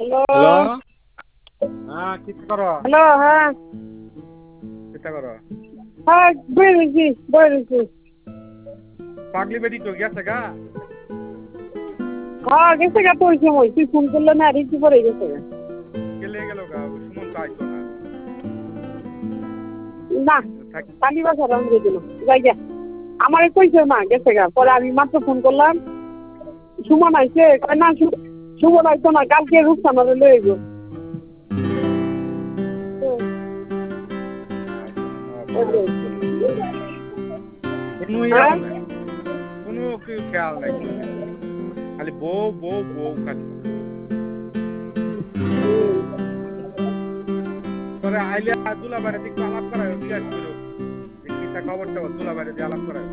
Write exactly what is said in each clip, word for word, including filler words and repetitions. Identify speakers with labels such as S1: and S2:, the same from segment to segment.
S1: Hello
S2: hello হ্যাঁ কি করো
S1: হ্যালো হ্যাঁ
S2: কিতা করো
S1: হ্যাঁ বলেছি বলেছি
S2: পাগলি বেটি তো গেছে গা
S1: হ্যাঁ গেছে গা তোর সময় তুই ফোন করলে না রিসি পরে গেছে গা
S2: গেলে গেল গা সুমন তো আইতো না
S1: না
S2: থাক-
S1: কালি বাসার আমি দিল যাই গা আমার কইছে না গেছে গা পরে আমি মাত্র ফোন করলাম সুমন আইছে কয় না সু- সুমন আইতো না কালকে রূপসানারে লয়ে গো
S2: কোনো ইয়াও নাই কোনো কি খেয়াল নাই কোনো কিছু খালি বউ বউ বউ খালি পরে আইলে দুলা বাইরে দিকে আলাপ করায় জিজ্ঞাস করো যে কিতা খবর টবর দুলা বাইরে দিয়ে আলাপ করায়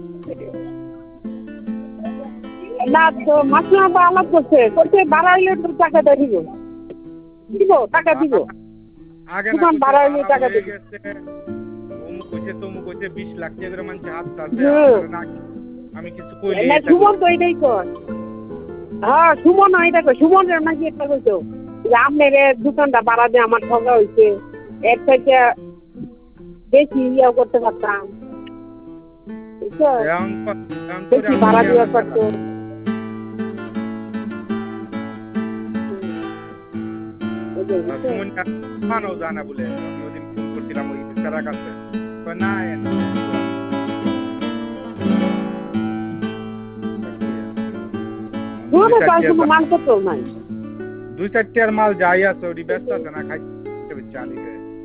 S1: না তো মাসিমা তো আলাপ করছে করছে বাড়াইলে তো টাকা দিব দিব টাকা দিব
S2: আগে না
S1: দোকান ভাড়া হইলে টাকা
S2: হয়ে
S1: দিব
S2: গেছে অমুক কইছে তমুক কইছে বিশ লাখ টাকা করে মানুষ হাত আছে
S1: হুম।
S2: না আমি কিছু কইলি
S1: না
S2: এটা
S1: সুমন তো এটাই কর হ্যাঁ সুমন এটা কর সুমন নাকি একটা কইতো যে আপনার দোকানটা বাড়া দিয়ে আমার ঠকা হয়েছে এর থেকে বেশি ইয়ে করতে পারতাম বুঝছো?
S2: এমন ক- এমন করে
S1: বেশি
S2: আমি
S1: ভাড়া
S2: কি
S1: দেওয়া
S2: আমার
S1: করতো
S2: আর সুমনটা মানও জানা বলে আমি ওদিন ফোন করছিলাম ওই তারা কাছে কয় না এ না।
S1: সুমন
S2: দুই
S1: তার
S2: চারটে
S1: কোনো মান করতো নাই
S2: দুই চারটের মাল যাই আছে ওটি ব্যস্ত আছে না খাইতে চালি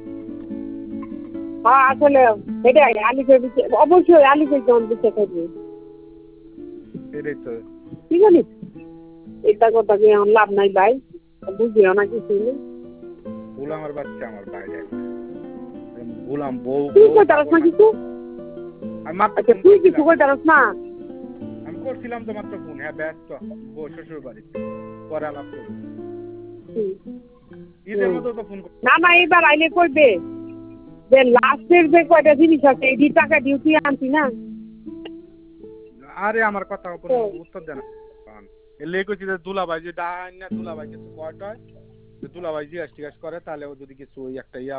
S1: হ্যাঁ আসলে এটাই আলিফে দিচ্ছে অবশ্যই আলিফে জন দিচ্ছে খাইবে
S2: এটাই তো
S1: ঠিক আছে এটা কথা কি আমার লাভ নাই ভাই বুঝিও না কিছু
S2: গোলামের বাচ্চা আমার বাইরে গোলাম বউ
S1: তুই
S2: বউ
S1: কই দাঁড়াস না কিছু
S2: আর মাত্র
S1: আচ্ছা
S2: ফোন
S1: তুই
S2: করছিলাম।
S1: কিছু কই দাঁড়াস না
S2: আমি করছিলাম তো মাত্র ফোন হ্যাঁ ব্যস্ত বউ শ্বশুর বাড়িতে পরে আলাপ করবো
S1: হুম।
S2: ঈদের মতো তো ফোন
S1: না না এবার আইলে করবে যে লাস্টের যে কয়টা জিনিস আছে এই দিয়ে টাকা ডিউটি আনছি না
S2: আরে আমার কথা কোনো উত্তর দেয় না এলে কইছি যে দুলাভাই যে ডাইন না দুলাভাই কিছু কয়টায় দুলাভাই জিজ্ঞাসা টিজ্ঞাসা করে তাহলে ও যদি কিছু ওই একটা ইয়া